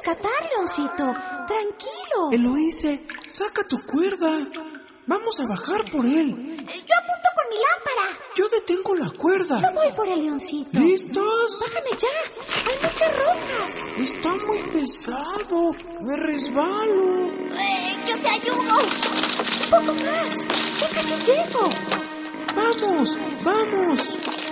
rescatar, Leoncito. Tranquilo. Eloíse, saca tu cuerda. Vamos a bajar por él. Yo apunto con mi lámpara. Yo detengo la cuerda. Yo voy por el Leoncito. ¿Listos? Bájame ya. Hay muchas rocas. Está muy pesado. Me resbalo. Yo te ayudo. Un poco más. Ya casi llego. Vamos, vamos.